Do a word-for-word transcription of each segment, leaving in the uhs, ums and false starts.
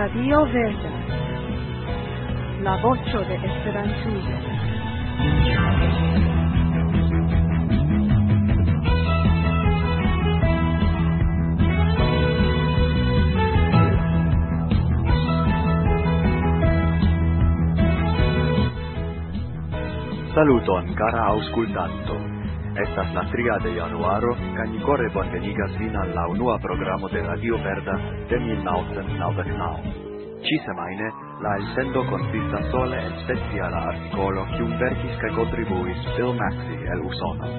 Radio Verda, la voce de Esperantujo. Saluton, cara auscultanto. Estas la tria de januaro, ca ni core bonvenigas vin al la unua programo de Radio Verda de mil novecent naŭdek naŭ. Ci semaine, la elsendo consistas sole en speciala articolo kiun verkis kaj kontribuis Bill Maxi el Usono.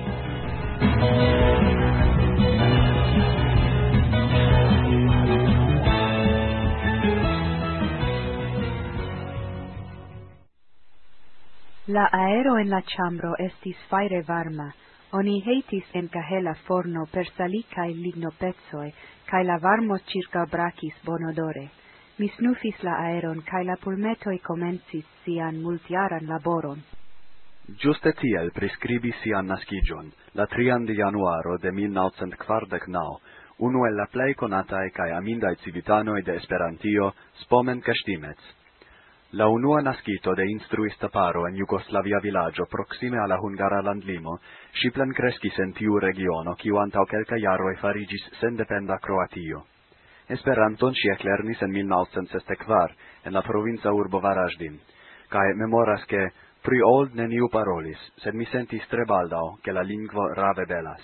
La aero en la chambro estis faire varma, oni heitis en cahela forno per sali cae ligno pezzoe, cae la varmo circa bracis bonodore. Mi snufis la aeron, cae la pulmetoi comencis sian multiaran laboron. Giuste tiel prescribis sian nascigion, la trian de januaro de mil novecent kvardek naŭ, unu el la plej konataj kaj amindaj civitanoj de Esperantio, Spomen Kestimec. La unua nascito de instruista paro en Jugoslavia villaggio proxime alla hungara landlimo, si plen crescis en tiu regiono, kiu antau kelka jaroj farigis sendependa Kroatio. Esperanton si eklernis en mil novecent sesdek kvar en la provinca urbo Varaždin, kaj memoras ke pri old neniu parolis, sed mi sentis tre baldaŭ, ke la lingvo rave belas.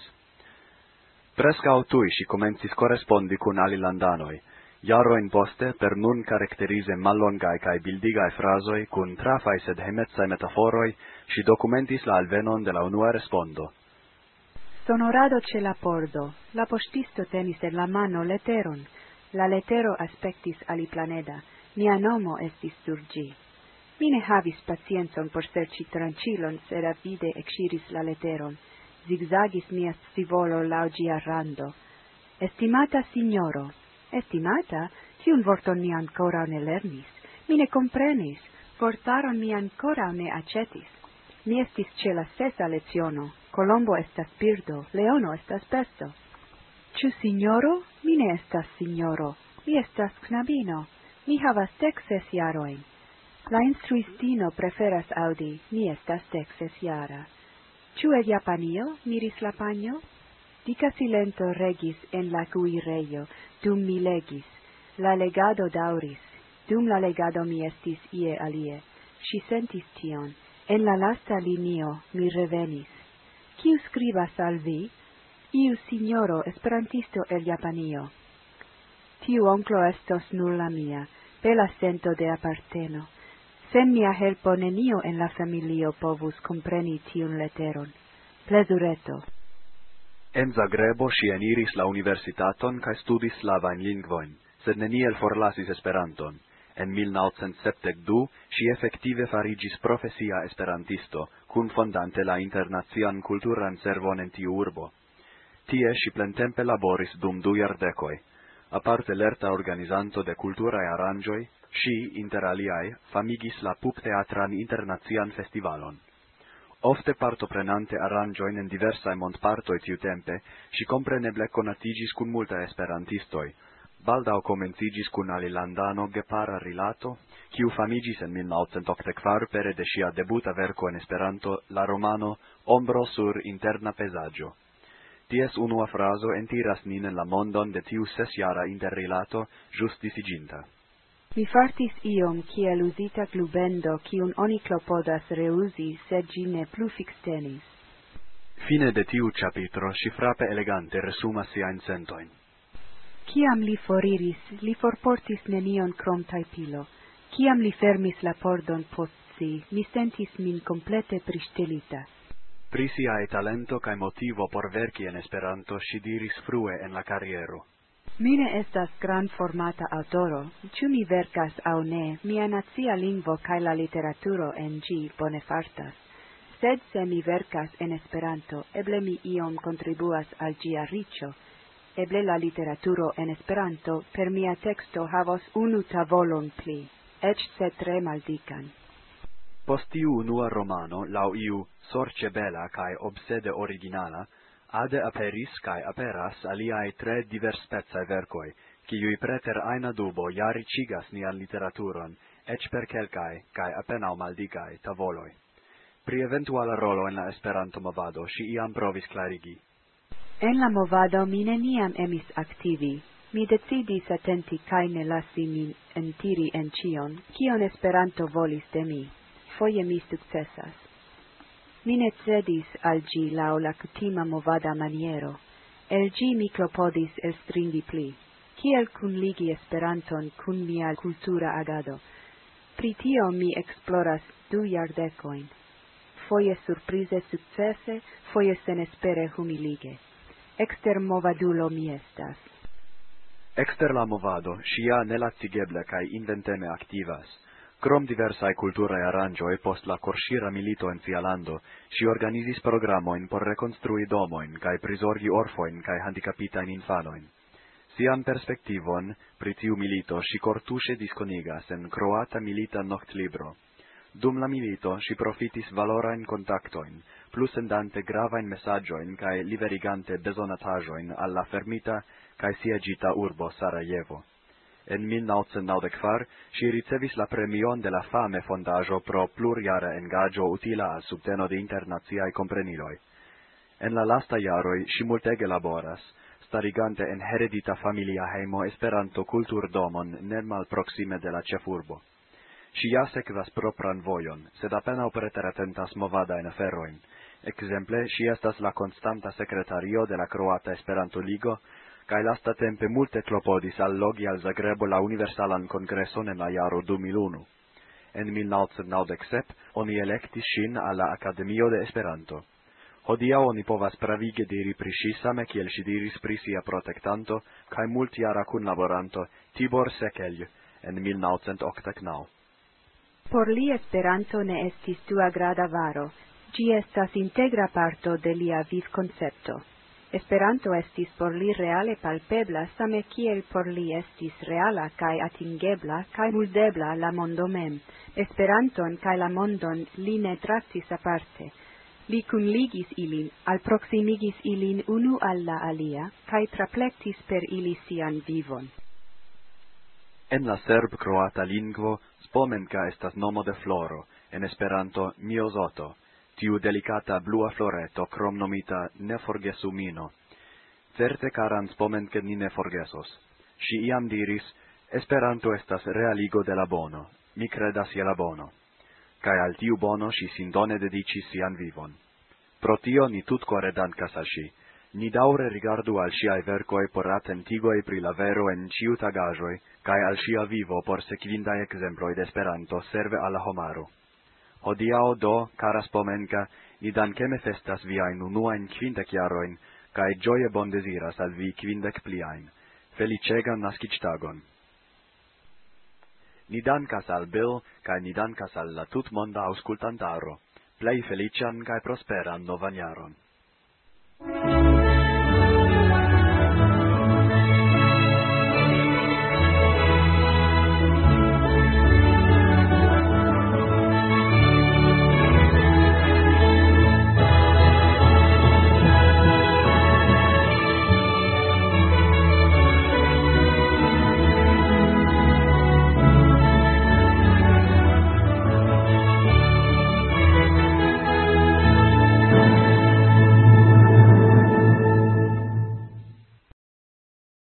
Preskaŭ tuj si komencis korespondi kun alilandanoj. Jaroin poste, per nun karakterize mallongai cae bildigai frasoi, cun trafai sed hemetsai metaforoi, si documentis la alvenon de la unua respondo. Sonorado ce la pordo, la postisto tenis en la mano leteron, la letero aspectis aliplaneda, mia nomo estis sur gi. Mi ne havis pacienzon por serci trancilon, sed avide exciris la leteron, zigzagis mia scivolo lau gia rando. Estimata signoro, Estimata, tiun vorton mi ancora ne lernis, mi ne comprenis, vortaron mi ancora ne accetis. Mi estis ce la sesa leziono, Colombo estas birdo, leono estas besto. Ciu signoro? Mi ne estas signoro, mi estas knabino, mi havas dek ses jaroin. La instruistino preferas audi, mi estas dek ses jara. Ciu el Japanio? Miris la panjo? Dica silento regis en la cuirejo, dum mi legis, la legado dauris, dum la legado mi estis ie alie, si sentis tion, en la lasta linio mi revenis. Kiu skribas al vi? Iu signoro esperantisto el Japanio. Tiu onclo estos nulla mia, bela sento de aparteno. Sen mia helpo nenio en la familio povus compreni tiun leteron. Plezureto. En Zagrebo si eniris la universitaton kaj studis slavajn lingvojn, sed neniel forlasis Esperanton. En mil novecent sepdek du si efektive farigis profesia esperantisto, kunfondante la internacian kulturan servon en tiu urbo. Tie si plentempe laboris dum du jardekoj. Aparte lerta organizanto de kulturaj aranĝoj, si, inter aliaj, famigis la pupteatran internacian festivalon. Ofte partoprenante aranĝojn en diversaj mondpartoj tiutempe, si kompreneble konatiĝis kun multaj esperantistoj. Baldaŭ komenciĝis kun alilandano gepara rilato, kiu famiĝis en mil novecent okdek kvar pere de ŝia debuta verko en Esperanto, la romano Ombro sur interna pezaĝo. Ties unua frazo entiras nin en la mondon de tiu sesjara interrilato ĵus disiĝinta. Mi fartis iom kiel uzita glubendo, kiun oni klopodas reuzi, sed ĝi ne plu fikstenis. Fine de tiu ĉapitro si frape elegante resumas siajn sentojn. Kiam li foriris, li forportis nenion krom tajpilo. Kiam li fermis la pordon post si, mi sentis min komplete priŝtelita. Pri siaj talento kaj motivo por verki en Esperanto si diris frue en la kariero. Mi ne estas gran formata autoro, ĉu mi verkas aŭ ne, mia nacia lingvo kaj la literaturo en ĝi bone fartas. Sed se mi verkas en Esperanto, eble mi iom kontribuas al ĝia riĉo. Eble la literaturo en Esperanto per mia teksto havos unu tavolon pli, eĉ se tre maldikan. Post tiu unua romano, laŭ iu sorĉe bela kaj obsede originala, ade aperis kaj aperas aliaj tre diverspecaj verkoj, quiui preter aina dubo iari cigas nian literaturon, ec per quelcae, cae apenao maldicae, tavoloi. Pri eventuala rolo en la Esperanto movado, si iam provis clarigi. En la movado mi neniam emis activi. Mi decidis attenti cae ne lasi min entiri en cion, cion Esperanto volis de mi. Foie mi successas. Mi ne cedis al gi lau la cutima movada maniero. El gi mi clopodis el stringi pli. Kiel cunligi Esperanton cun mia cultura agado. Pri tio mi exploras du jardecoin. Foie surprize successe, foie senespere humilige. Exter movadulo mi estas. Exter la movado, scia nelacigeble cae inventeme activas. Crom diversae culturae arangioi post la corshira milito en sia lando, si organizis programoin por reconstrui domoin, cae prisorgi orfoin cae handicapitain infanoin. Sian perspectivon, pri tiu milito, si cortuce disconigas en Croata Milita Noctlibro. Dum la milito, si profitis valorain contactoin, plus endante gravain messagioin cae liberigante besonatajoin alla fermita cae siegita urbo Sarajevo. En mil naucent naudec-quar, si ricevis la premion de la Fame Fondajo pro pluriara engagio utila al subteno de internaziae compreniloi. En la lasta jaroi, si multege laboras, starigante en heredita familia heimo Esperanto culturdomon nen mal proxime de la cefurbo. Si ja sekvas propran vojon, sed apenao preter attentas movadain aferoin. Exemple, si estas la constanta secretario de la Croata Esperanto Ligo, cae lasta tempe multe clopodis allogi al Zagrebo la Universalan Congresson en la jaro du mil unu. En mil naucent naudec-sep, oni electis sin alla Academio de Esperanto. Hodia oni povas pravige diri pri si same kiel si diris pri sia protectanto, cae multiara cunlaboranto Tibor Sekelj en mil naucent octdec naŭ. Por li Esperanto ne estis tua grada varo, gi estas integra parto de lia vivconcepto. Esperanto estis por li reale palpebla, same kiel por li estis reala kaj atingebla kaj muldebla la mondo mem. Esperanton kaj la mondon li ne traktis aparte. Li kunligis ilin, alproximigis ilin unu al la alia, kaj traplektis per ili sian vivon. En la serb-croata lingvo, spomenka estas nomo de floro, en Esperanto miozoto, tiu delicata blua floreto krom nomita neforgesumino. Certe caran spomenke ni ne forgesos. Si iam diris, Esperanto estas realigo de la bono, mi credas je la bono. Cae al tiu bono si sindone dedicis sian vivon. Pro tio ni tutcore dankas al si. Ni daure rigardu al siae vercoi por attentigoi pri la vero en ciu tagajoi, cae al sia vivo por sequindae exemploi de Esperanto serve alla homaro. Hodiao do, cara spomenka, ni dankeme festas viain unuain quindec jaroin, cae gioie bon desiras al vi quindec pliain. Felicegan nascictagon. Ni dankas al Bill, cae ni dankas al la tutmonda auscultantaro. Plei felician cae prosperan novan jaron.